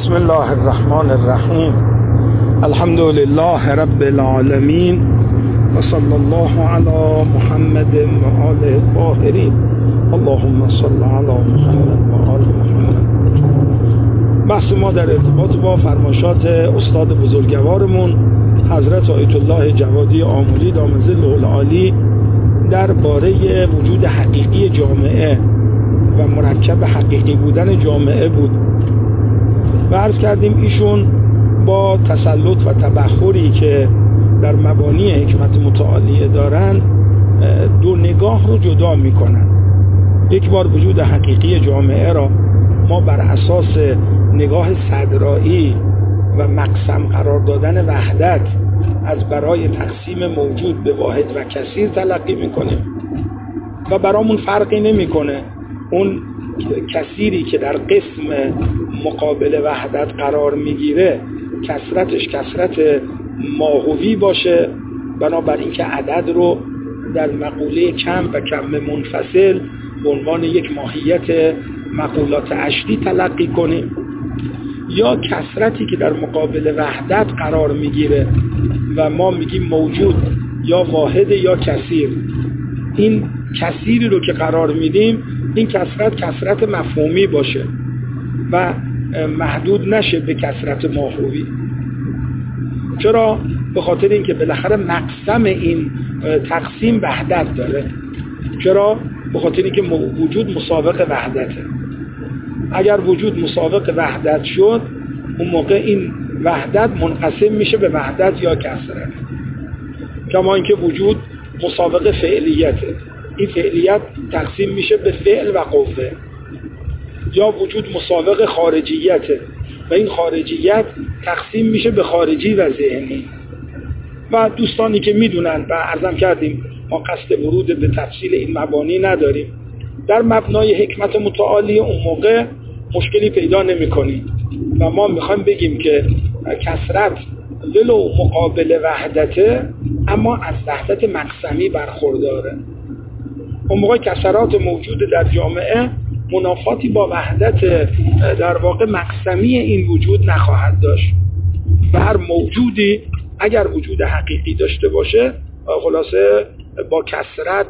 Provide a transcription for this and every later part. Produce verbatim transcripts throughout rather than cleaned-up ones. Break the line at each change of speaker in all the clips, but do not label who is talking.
بسم الله الرحمن الرحیم. الحمد لله رب العالمین و صلی الله علی محمد و آله الطاهرین. اللهم صل علی محمد و آل محمد. بحث ما در ارتباط با فرمایشات استاد بزرگوارمون حضرت آیت الله جوادی آملی دام ظله العالی درباره وجود حقیقی جامعه و مرکب حقیقی بودن جامعه بود و عرض کردیم ایشون با تسلط و تبحری که در مبانی حکمت متعالیه دارن دو نگاه رو جدا میکنن. یک بار وجود حقیقی جامعه را ما بر اساس نگاه صدرایی و مقسم قرار دادن وحدت از برای تقسیم موجود به واحد و کثیر تلقی میکنیم و برامون فرقی نمیکنه اون کثیری که در قسم مقابل وحدت قرار میگیره کثرتش کثرت ماهوی باشه، بنابراین که عدد رو در مقوله کم و کم منفصل به عنوان یک ماهیت مقولات اشری تلقی کنیم، یا کثرتی که در مقابل وحدت قرار میگیره و ما میگیم موجود یا واحد یا کثیر. این کثیری رو که قرار میدیم این کثرت کثرت مفهومی باشه و محدود نشه به کثرت ماهوی. چرا؟ به خاطر اینکه بالاخره مقسم این تقسیم وحدت داره. چرا؟ به خاطر اینکه وجود مسابق وحدته. اگر وجود مسابق وحدت شد اون موقع این وحدت منقسم میشه به وحدت یا کثرت. کما اینکه وجود مسابق فعلیته، این فعلیت تقسیم میشه به فعل و قوه. یا وجود مسابق خارجیته و این خارجیت تقسیم میشه به خارجی و ذهنی. و دوستانی که میدونن و عرضم کردیم ما قصد ورود به تفصیل این مبانی نداریم، در مبنای حکمت متعالی اون موقع مشکلی پیدا نمی کنیم و ما میخوایم بگیم که کثرت ولو مقابل وحدته اما از وحدت مقسمی برخورداره. اون موقع کثرات موجود در جامعه منافاتی با وحدت در واقع مقسمی این وجود نخواهد داشت و هر موجودی اگر وجود حقیقی داشته باشه خلاصه با کثرت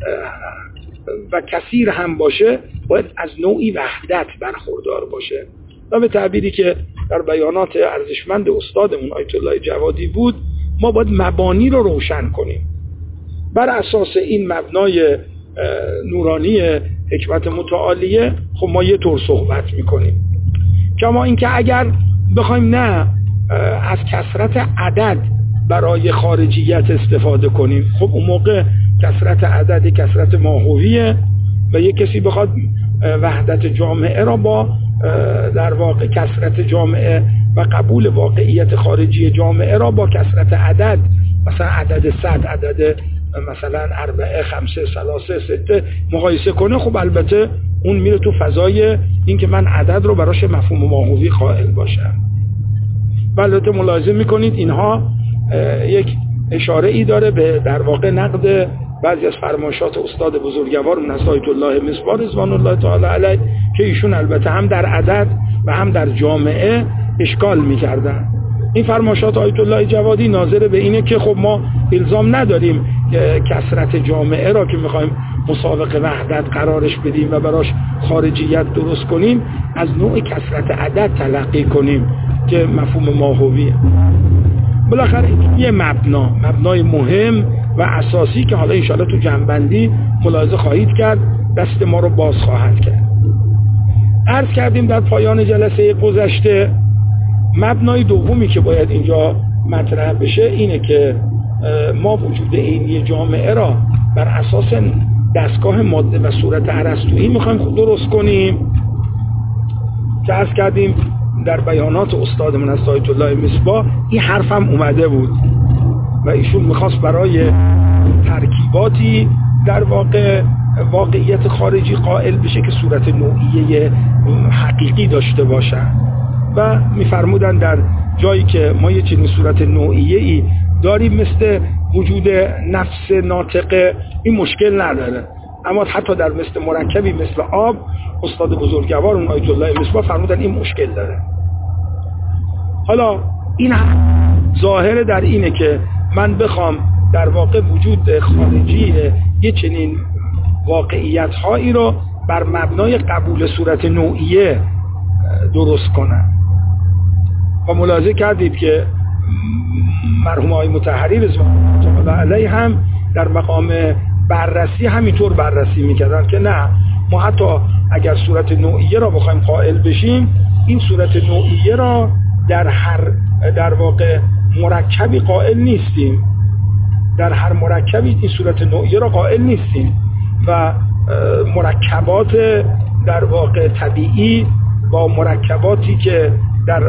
و کثیر هم باشه باید از نوعی وحدت برخوردار باشه. و به تعبیری که در بیانات ارزشمند استادمون آیت الله جوادی بود، ما باید مبانی رو روشن کنیم. بر اساس این مبنای نورانی حکمت متعالیه خب ما یه طور صحبت میکنیم. کما اینکه اگر بخوایم نه از کثرت عدد برای خارجیت استفاده کنیم، خب اون موقع کثرت عدد کثرت ماهویه و یک کسی بخواد وحدت جامعه را با در واقع کثرت جامعه و قبول واقعیت خارجی جامعه را با کثرت عدد، مثلا عدد صد، عدد مثلا اربعه، خمسه، ثلاثه، سته مقایسه کنه، خب البته اون میره تو فضای این که من عدد رو براش مفهوم ماهوی قائل باشم. و البته ملاحظه میکنید اینها یک اشاره ای داره به در واقع نقد بعضی از فرمایشات استاد بزرگوار من آیت الله مصباح رضوان الله تعالی علیه که ایشون البته هم در عدد و هم در جامعه اشکال میکردن. این فرمایشات آیت الله جوادی ناظر به اینه که خب ما الزام نداریم که کثرت جامعه را که میخوایم مسابقه وحدت قرارش بدیم و براش خارجیت درست کنیم از نوع کثرت عدد تلقی کنیم که مفهوم ماهویه. بالاخره یه مبنا مبنای مهم و اساسی که حالا انشاءالله تو جنبندی ملاحظه خواهید کرد دست ما رو باز خواهد کرد. عرض کردیم در پایان جلسه گذشته مبنای دومی که باید اینجا مطرح بشه اینه که ما وجود عینی جامعه را بر اساس دستگاه ماده و صورت ارسطویی میخوایم درست کنیم که عرض کردیم در بیانات استادمون از آیت الله مصباح این حرف هم اومده بود و ایشون میخواست برای ترکیباتی در واقع واقعیت خارجی قائل بشه که صورت نوعیه حقیقی داشته باشن و میفرمودن در جایی که ما یه چنین صورت نوعیه‌ای داریم مثل وجود نفس ناطقه این مشکل نداره، اما حتی در مثل مرکبی مثل آب استاد بزرگوار اون آیت الله مصباح فرمودن این مشکل داره. حالا این ظاهر در اینه که من بخوام در واقع وجود خارجی یه چنین واقعیت هایی رو بر مبنای قبول صورت نوعیه درست کنم. و ملاحظه کردید که مرحوم آقای مطهری رضوان الله علیه هم در مقام بررسی همینطور بررسی میکردن که نه، ما حتی اگر صورت نوعیه را بخوایم قائل بشیم، این صورت نوعیه را در هر در واقع مرکبی قائل نیستیم، در هر مرکبی این صورت نوعیه را قائل نیستیم و مرکبات در واقع طبیعی با مرکباتی که در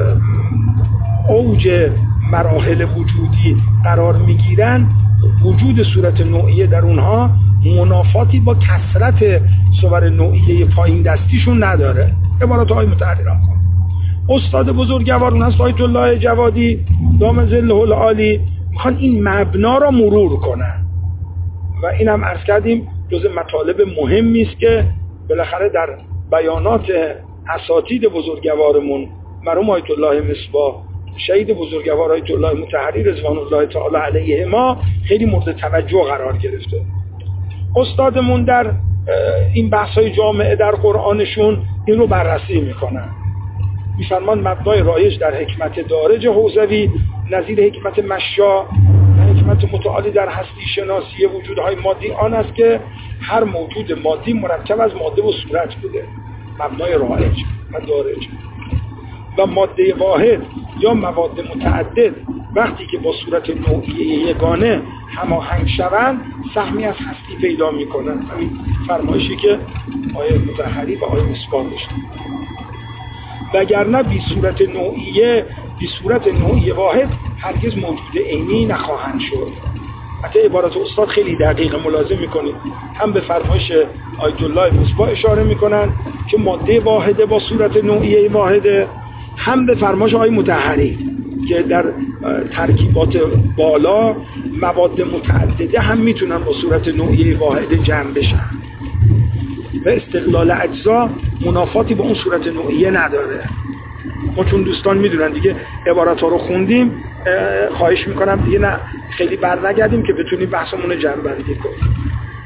اوج مراحل وجودی قرار میگیرن، وجود صورت نوعیه در اونها منافاتی با کثرت صور نوعیه پایین دستیشون نداره. عبارات های متحرر هم خواهد. استاد بزرگوارون هست آیت الله جوادی دام ظله العالی میخوان این مبنا را مرور کنن و این هم عرض کردیم جز مطالب مهمی است که بالاخره در بیانات اساتید بزرگوارمون مرحوم آیت الله مصباح شهید بزرگوار آیت الله مطهری رضوان الله تعالی علیه ما خیلی مورد توجه قرار گرفته. استادمون در این بحث‌های جامعه در قرآنشون این رو بررسی میکنن. میفرمان مبنای رایج در حکمت دارج حوزوی نظیر حکمت مشا و حکمت متعالی در هستی شناسی وجودهای مادی آن است که هر موجود مادی مرکب از ماده و صورت بوده، مبنای رایج و دارج، و ماده واحد یا مواد متعدد وقتی که با صورت نوعیه یگانه هماهنگ شوند سهمی از هستی پیدا میکنن. همین فرمایشی که آیه مطهری و آیه مصباح داشتن. وگرنه بی صورت نوعیه بی صورت نوعیه واحد هرگز موجود عینی نخواهند شد. حتی عبارت استاد خیلی دقیق ملاحظه میکنید، هم به فرمایش آیت الله مصباح اشاره میکنن که ماده واحده با صورت نوعیه واحده، هم به فرمایش آیه مطهری که در ترکیبات بالا مواد متعدده هم میتونن با صورت نوعیه واحده جمع بشن و استقلال اجزا منافاتی با اون صورت نوعیه نداره. ما چون دوستان میدونن دیگه عبارات ها رو خوندیم، خواهش میکنم دیگه نه خیلی بر نگردیم که بتونیم بحثمون رو جمع بندی کنیم.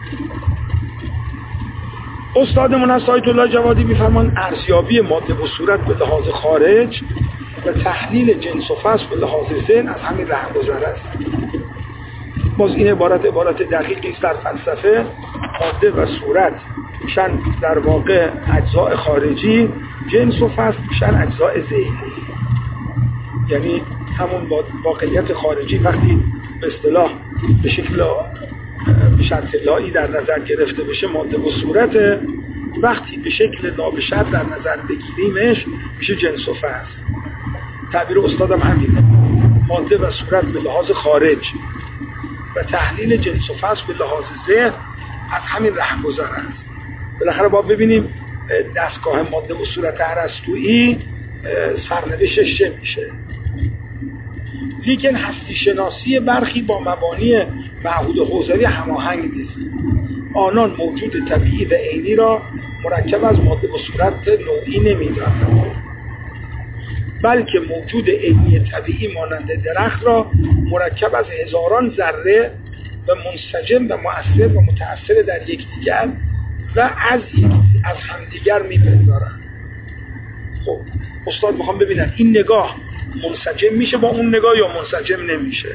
استادمون از آیت الله جوادی میفرمان ارزیابی ماده و صورت به لحاظ خارج و تحلیل جنس و فصل به لحاظ ذهن از همین رهگذر است. باز این عبارت عبارت دقیقی است در فلسفه. ماده و صورت میشن در واقع اجزاء خارجی، جنس و فصل میشن اجزاء ذهنی. یعنی همون واقعیت خارجی وقتی به اصطلاح به شکل به شرط لایی در نظر گرفته بشه ماده و صورت، وقتی به شکل نابشرط در نظر بگیریمش میشه جنس و فصل. تعبیر استادم همینه، ماده و صورت به لحاظ خارج و تحلیل جنس و فصل به لحاظ ذهن از همین رهگذر است. بالاخره باید ببینیم دستگاه ماده و صورت ارسطویی سرنوشتش چه میشه. لیکن هستی شناسی برخی با مبانی معهود حوزوی هماهنگ نیست. آنان موجود طبیعی و عینی را مرکب از ماده و صورت نوعی نمی‌دانند، بلکه موجود عینی طبیعی مانند درخت را مرکب از هزاران ذره و منسجم و مؤثر و متأثر در یکدیگر و از از همدیگر می‌پندارند. خب استاد میخوام ببینن این نگاه منسجم میشه با اون نگاه یا منسجم نمیشه.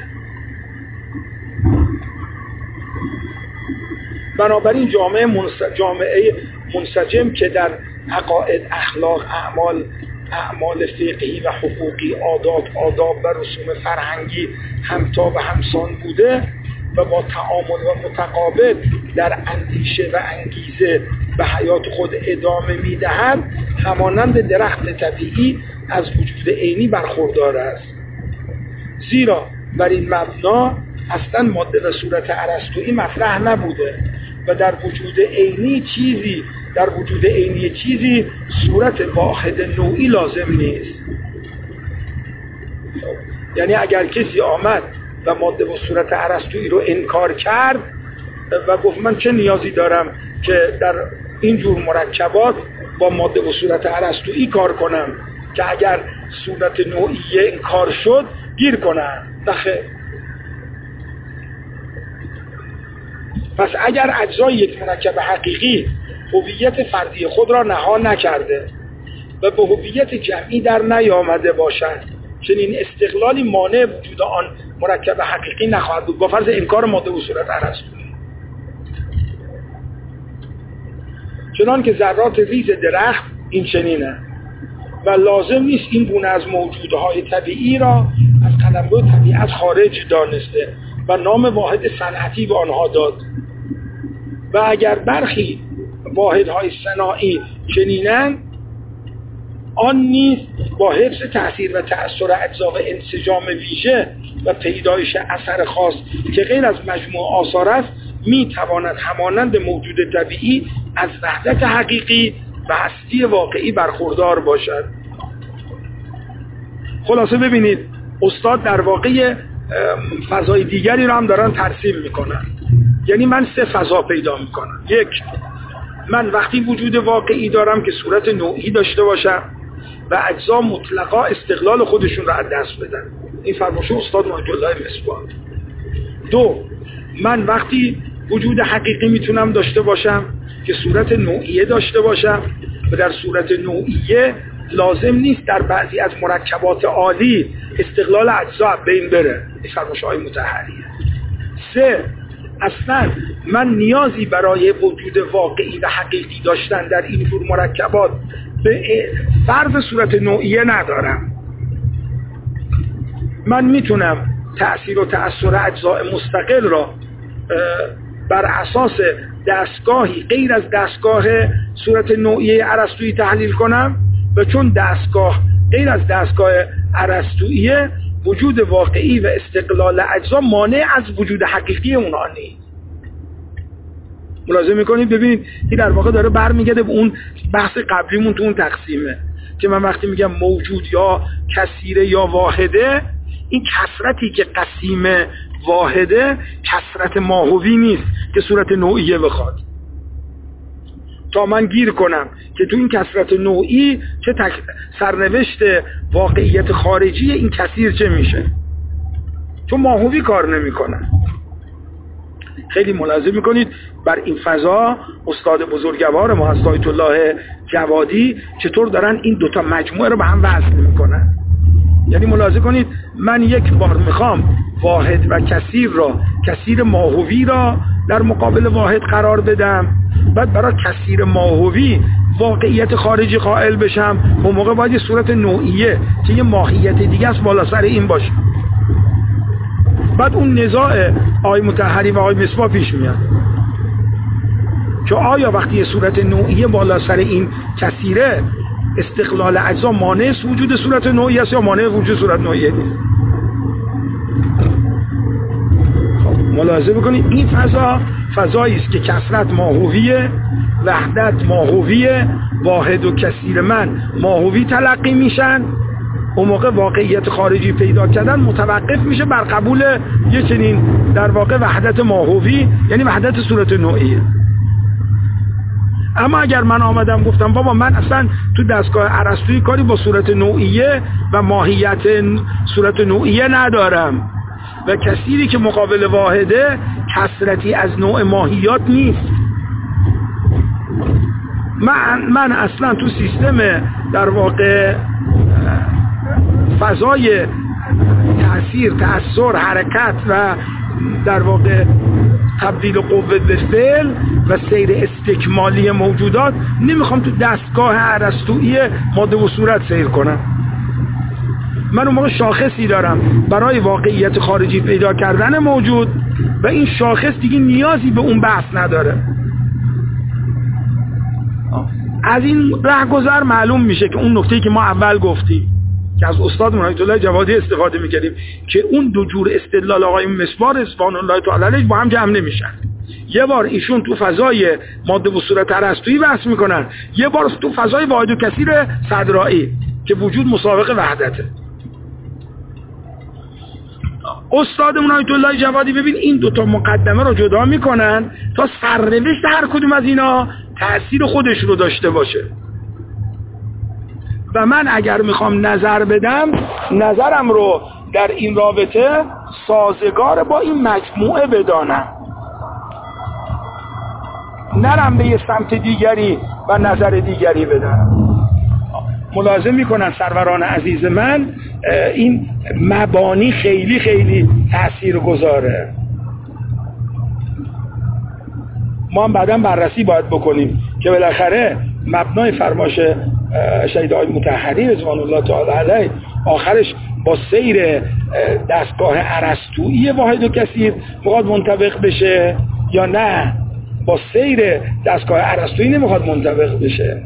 بنابراین جامعه منسجم, جامعه منسجم که در عقاید، اخلاق، اعمال اعمال فقهی و حقوقی، عادات، آداب و رسوم فرهنگی همتا و همسان بوده و با تعامل و متقابل در اندیشه و انگیزه به حیات خود ادامه میدهد، همانند درخت طبیعی از وجود عینی برخوردار است. زیرا بر این مبنا اصلا ماده و صورت ارسطویی مطرح نبوده و در وجود عینی چیزی در وجود عینی چیزی صورت واحد نوعی لازم نیست. یعنی اگر کسی آمد و ماده و صورت ارسطویی رو انکار کرد و گفت من چه نیازی دارم که در این جور مرکبات با ماده و صورت ارسطویی کار کنم که اگر صورت نوعیه انکار شد گیر کنن. نخیر. پس اگر اجزای یک مرکب حقیقی هویت فردی خود را نهان نکرده و به هویت جمعی در نیامده باشد، چنین استقلالی مانع وجود آن مرکب حقیقی نخواهد بود، با فرض انکار ماده و صورت ارسطویی. چنان که ذرات ریز درخت این چنینه و لازم نیست این گونه از موجودهای طبیعی را از قلمرو طبیعت خارج دانسته و نام واحد صنعتی به آنها داد. و اگر برخی واحدهای صناعی چنینن، آن نیز با حفظ تأثیر و تأثیر اجزا و انسجام ویژه و پیدایش اثر خاص که غیر از مجموع آثار است، می تواند همانند موجود طبیعی از وحدت حقیقی و هستی واقعی برخوردار باشد. خلاصه ببینید استاد در واقع فضای دیگری رو هم دارن ترسیم میکنن. یعنی من سه فضا پیدا میکنم. یک، من وقتی وجود واقعی دارم که صورت نوعی داشته باشم و اجزا مطلقا استقلال خودشون رو از دست بدن. این فرمایش استاد مهدی الله مصباح. دو، من وقتی وجود حقیقی میتونم داشته باشم که صورت نوعیه داشته باشم و در صورت نوعیه لازم نیست در بعضی از مرکبات عالی استقلال اجزا بین بره. این فرمایش های مطهریه. سه، اصلا من نیازی برای وجود واقعی و حقیقی داشتن در این جور مرکبات به فرض صورت نوعیه ندارم. من میتونم تأثیر و تأثیر اجزاء مستقل را بر اساس دستگاهی غیر از دستگاه صورت نوعیه ارسطویی تحلیل کنم و چون دستگاه غیر از دستگاه ارسطویی، وجود واقعی و استقلال اجزا مانع از وجود حقیقی اونها نیست. ملاحظه میکنید؟ ببینید این در واقع داره برمیگرده به اون بحث قبلیمون تو اون تقسیمه که من وقتی میگم موجود یا کثیره یا واحده، این کثرتی که قسیم واحده کثرت ماهوی نیست که صورت نوعیه بخواد. تا من گیر کنم که تو این کثرت نوعی چه تک... سرنوشت واقعیت خارجی این کثیر چه میشه، چون ماهوی کار نمیکنن. خیلی ملاحظه میکنید بر این فضا استاد بزرگوار ما حضرت آیت الله جوادی چطور دارن این دوتا مجموعه رو به هم وصل میکنن. یعنی ملاحظه کنید من یک بار میخوام واحد و کثیر را، کثیر ماهوی را در مقابل واحد قرار بدم، بعد برای کثیر ماهوی واقعیت خارجی قائل بشم، اون موقع باید یه صورت نوعیه که یه ماهیت دیگه است بالا سر این باشه. بعد اون نزاع آقای مطهری و آقای مصباح پیش میاد که آیا وقتی یه صورت نوعیه بالا سر این کثیره استقلال اجزا مانع است وجود صورت نوعی است یا مانع وجود صورت نوعیه نیست. خب ملاحظه بکنید این فضا فضایی است که کثرت ماهویه، وحدت ماهویه، واحد و کثیر من ماهوی تلقی میشن. اون موقع واقعیت خارجی پیدا کردن متوقف میشه بر قبول یه چنین در واقع وحدت ماهوی، یعنی وحدت صورت نوعیه. اما اگر من آمدم گفتم بابا من اصلا تو دستگاه ارسطویی کاری با صورت نوعیه و ماهیت صورت نوعیه ندارم و کثیری که مقابل واحده کثرتی از نوع ماهیات نیست، من, من اصلا تو سیستم در واقع فضای تأثیر، تأثیر، حرکت و در واقع تبدیل قوه به فعل و سیر استکمالی موجودات نمیخوام تو دستگاه ارسطویی ماده و صورت سیر کنم. من اون موقع شاخصی دارم برای واقعیت خارجی پیدا کردن موجود و این شاخص دیگه نیازی به اون بحث نداره. از این رهگذر معلوم میشه که اون نکته‌ای که ما اول گفتیم که از استاد آیت الله جوادی استفاده میکردیم که اون دو جور استدلال آقای مصباح رضوان الله تعالی علیه با هم جمع نمیشن. یه بار ایشون تو فضای ماده و صورت ارسطویی بحث میکنن، یه بار تو فضای واحد و کثیر صدرایی که وجود مسابقه وحدته. استادمون آیت الله جوادی ببین این دوتا مقدمه رو جدا میکنن تا سرنوشت هر کدوم از اینا تأثیر خودش رو داشته باشه. و من اگر میخوام نظر بدم نظرم رو در این رابطه سازگار با این مجموعه بدانم، نرم به یه سمت دیگری و نظر دیگری بدم. ملاحظه میکنن سروران عزیز من این مبانی خیلی خیلی تأثیر گذاره. ما هم بعداً بررسی باید بکنیم که بالاخره مبنای فرمایش شهید آقای مطهری رضوان الله تعالی علیه آخرش با سیر دستگاه ارسطویی واحد و کثیر میخواد منطبق بشه یا نه با سیر دستگاه ارسطویی نمیخواد منطبق بشه.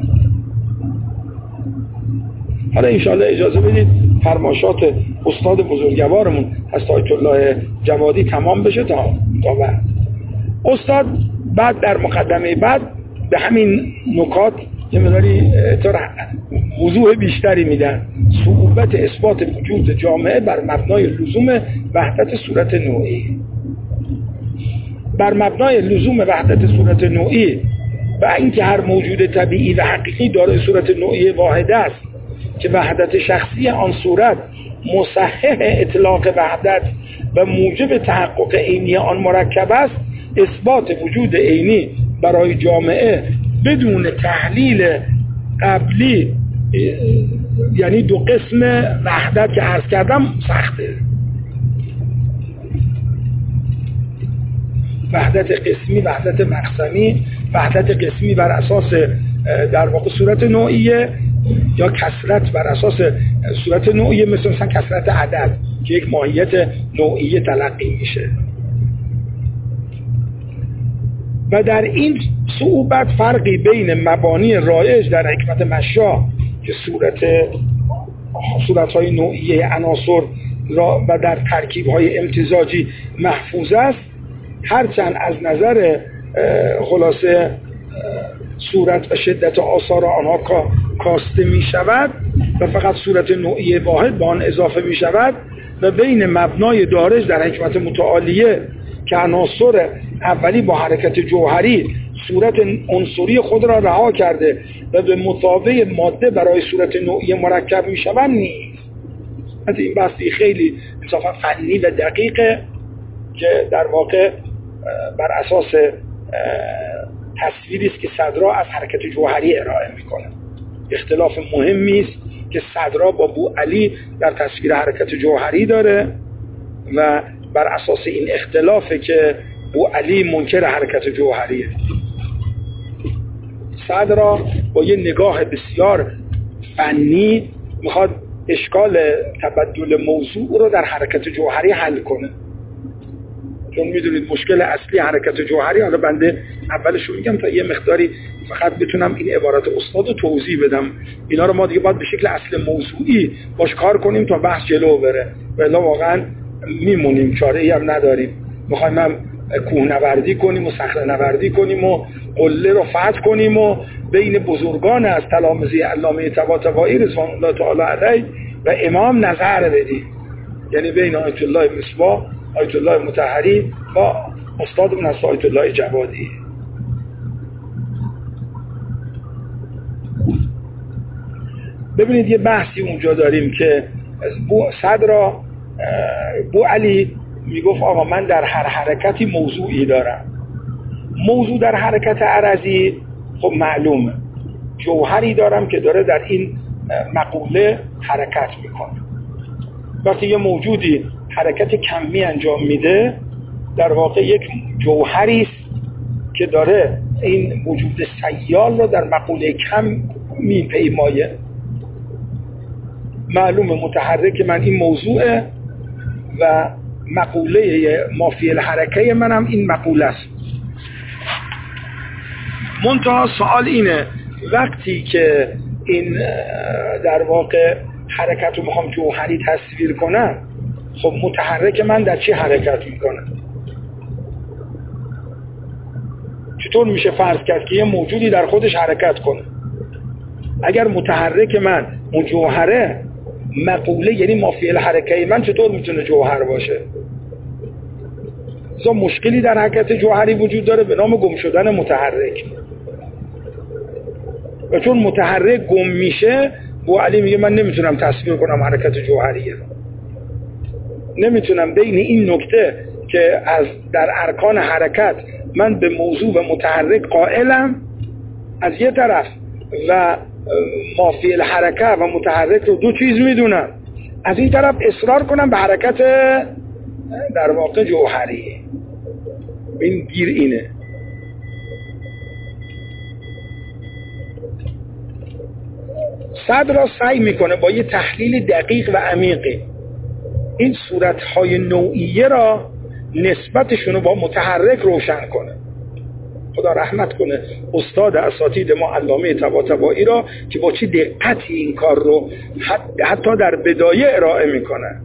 حالا انشاءالله اجازه بدید فرمایشات استاد بزرگوارمون حضرت آیت الله جوادی تمام بشه تا تا بعد. استاد بعد در مقدمه بعد به همین نکات یه مقداری وضوح بیشتری میدن. صعوبت اثبات وجود جامعه بر مبنای لزوم وحدت صورت نوعی، بر مبنای لزوم وحدت صورت نوعی و اینکه هر موجود طبیعی و حقیقی دارای صورت نوعی واحد است که وحدت شخصی آن صورت مصحح اطلاق وحدت و موجب تحقق عینی آن مرکب است، اثبات وجود عینی برای جامعه بدون تحلیل قبلی یعنی دو قسم وحدت که عرض کردم سخته. وحدت قسمی، وحدت مقسمی. وحدت قسمی بر اساس در واقع صورت نوعیه یا کثرت بر اساس صورت نوعیه، مثل مثلا کثرت عدد که یک ماهیت نوعیه تلقی میشه. و در این صعوبت فرقی بین مبانی رایج در حکمت مشا که صورت صورت‌های نوعیه عناصر را و در ترکیب‌های امتزاجی محفوظ است، هرچند از نظر خلاصه صورت و شدت آثار آنها کاسته می شود و فقط صورت نوعی واحد به آن اضافه می شود، و بین مبنای دارج در حکمت متعالیه که عناصر اولی با حرکت جوهری صورت عنصری خود را رها کرده و به مثابه ماده برای صورت نوعی مرکب می شود نیست. از این بحثی خیلی انصافا فنی و دقیقه که در واقع بر اساس تصویری است که صدرا از حرکت جوهری ارائه میکنه. اختلاف مهمی است که صدرا با بو علی در تصویر حرکت جوهری داره و بر اساس این اختلافه که بو علی منکر حرکت جوهریه. صدرا با یه نگاه بسیار فنی میخواد اشکال تبدل موضوع رو در حرکت جوهری حل کنه، چون میدونید مشکل اصلی حرکت جوهری، حالا بنده اولش رو میگم تا یه مقداری فقط بتونم این عبارات استاد رو توضیح بدم، اینا رو ما دیگه باید به شکل اصل موضوعی باش کار کنیم تا بحث جلو بره، ولی واقعا میمونیم، چاره ای هم نداریم. میخوایم هم کوهنوردی کنیم و صخره نوردی کنیم و قله رو فتح کنیم و بین بزرگان از تلامذه علامه طباطبایی رضوان الله تعالی علیه و امام نظر بدیم، یعنی بین آیت الله مصباح، آیت الله مطهری با استادمون از آیت الله جوادی. ببینید یه بحثی اونجا داریم که بو صدرا بو علی میگفت آقا من در هر حرکتی موضوعی دارم. موضوع در حرکت عرضی خب معلومه، جوهری دارم که داره در این مقوله حرکت میکنه. وقتی یه موجودی حرکت کمی انجام میده در واقع یک جوهری است که داره این وجود سیال رو در مقوله کم میپیمایه. معلومه متحرک من این موضوعه و مقوله مافی الحرکه منم این مقوله است. منتها سوال اینه وقتی که این در واقع حرکت رو میخوام جوهری تصویر کنم، خب متحرک من در چی حرکت میکنه؟ چطور میشه فرض کرد که یه موجودی در خودش حرکت کنه؟ اگر متحرک من اون جوهره، مقوله یعنی مافی الحرکه من چطور میتونه جوهر باشه؟ زا مشکلی در حرکت جوهری وجود داره به نام گم شدن متحرک، و چون متحرک گم میشه بو علی میگه من نمیتونم تصویر کنم حرکت جوهریه، نمیتونم بین این نکته که از در ارکان حرکت من به موضوع و متحرک قائلم از یه طرف و مافی الحرکه و متحرک رو دو چیز میدونم، از این طرف اصرار کنم به حرکت در واقع جوهری. این گیر اینه. صدر را سعی میکنه با یه تحلیل دقیق و عمیقی این صورتهای نوعیه را نسبتشون رو با متحرک روشن کنه. خدا رحمت کنه استاد اساتید ما علامه طباطبایی را که با چه دقتی این کار رو حتی در بدایه ارائه میکنه.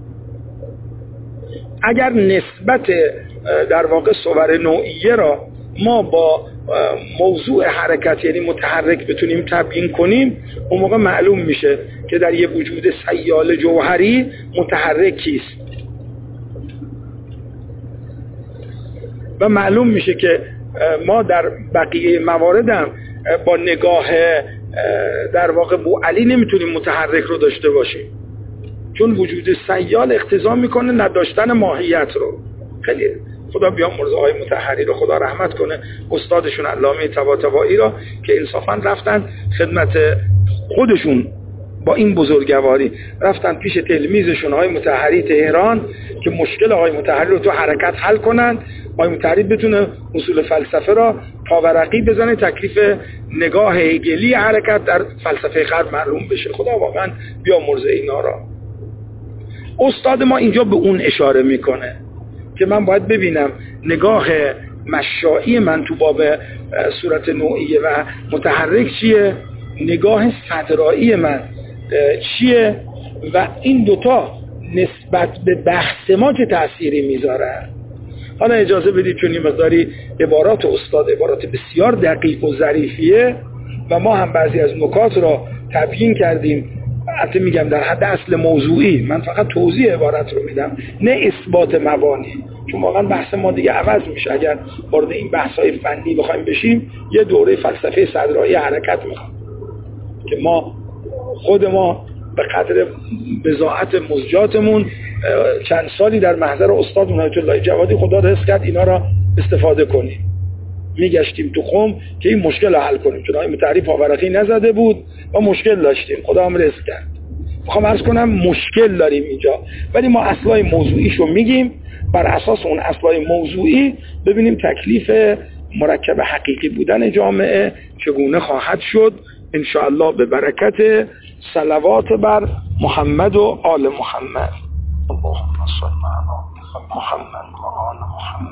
اگر نسبت در واقع صور نوعیه را ما با موضوع حرکت یعنی متحرک بتونیم تبیین کنیم، اون موقع معلوم میشه که در یه وجود سیال جوهری متحرک کیست و معلوم میشه که ما در بقیه مواردم با نگاه در واقع بو علی نمیتونیم متحرک رو داشته باشیم، چون وجود سیال اقتضا میکنه نداشتن ماهیت رو. خیلی خدا بیامرزه آقای مطهری رو، خدا رحمت کنه استادشون علامه طباطبایی را که انصافا رفتن خدمت خودشون با این بزرگواری، رفتن پیش تلمیذشون آقای مطهری تهران که مشکل آقای مطهری رو تو حرکت حل کنند، آقای مطهری بتونه اصول فلسفه را پاورقی بزنه، تکلیف نگاه هگلی حرکت در فلسفه غرب معلوم بشه. خدا واقعا بیامرزه اینا را. استاد ما اینجا به اون اشاره میکنه که من باید ببینم نگاه مشائی من تو باب صورت نوعیه و متحرک چیه، نگاه صدرایی من چیه و این دوتا نسبت به بحث ما چه تأثیری میذاره. حالا اجازه بدید چون این مقداری عبارات استاد عبارات بسیار دقیق و ظریفیه و ما هم بعضی از نکات را تبیین کردیم، البته میگم در حد اصل موضوعی، من فقط توضیح عبارت رو میدم نه اثبات مبانی، چون واقعا بحث ما دیگه عوض میشه. اگر وارد این بحث‌های فنی بخوایم بشیم یه دوره فلسفه صدرایی حرکت میخوام که ما خود ما به قدر بضاعت مزجاتمون چند سالی در محضر استاد آیت الله جوادی خدا رزق کرد اینا را استفاده کنیم. میگشتیم تو قم که این مشکل رو حل کنیم، چون آقای مطهری پاورقی نزده بود و مشکل داشتیم، خدا هم رزق کرد. میخوام عرض کنم مشکل داریم اینجا، ولی ما اصلای موضوعیشو میگیم، بر اساس اون اصلای موضوعی ببینیم تکلیف مرکب حقیقی بودن جامعه چگونه خواهد شد ان شاء الله به برکت صلوات بر محمد و آل محمد. اللهم صل علی محمد و آل محمد.